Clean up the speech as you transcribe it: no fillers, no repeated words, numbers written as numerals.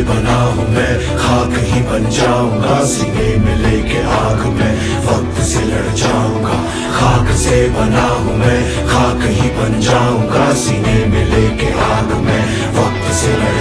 बना हूँ मैं, खाक ही बन जाऊंगा। सीने में लेके आग में वक्त से लड़ जाऊंगा। खाक से बना हूँ मैं, खाक ही बन जाऊंगा। सीने में लेके आग में वक्त से लड़